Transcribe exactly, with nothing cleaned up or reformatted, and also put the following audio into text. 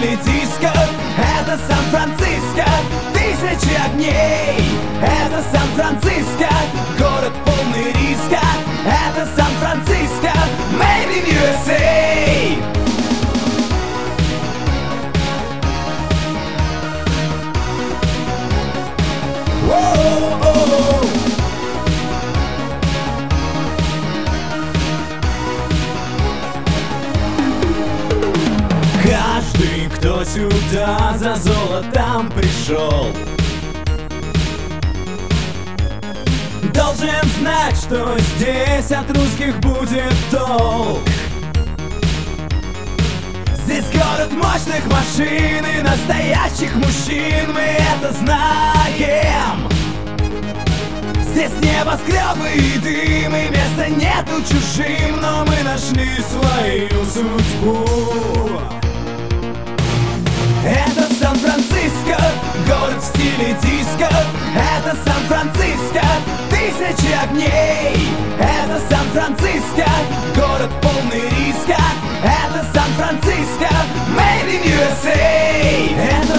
стиле диско. Это Сан-Франциско, тысячи огней. Это Сан-Франциско, город полный риска. Это Сан-Франциско, made in ю эс эй. Воу-оу-оу. Каждый, кто сюда за золотом пришел, должен знать, что здесь от русских будет толк. Здесь город мощных машин и настоящих мужчин, мы это знаем. Здесь небоскребы и дым, и места нету чужим, но мы нашли свою судьбу. Это Сан-Франциско, город в стиле диско. Это Сан-Франциско, тысячи огней. Это Сан-Франциско, город полный риска. Это Сан-Франциско, made in ю эс эй. Это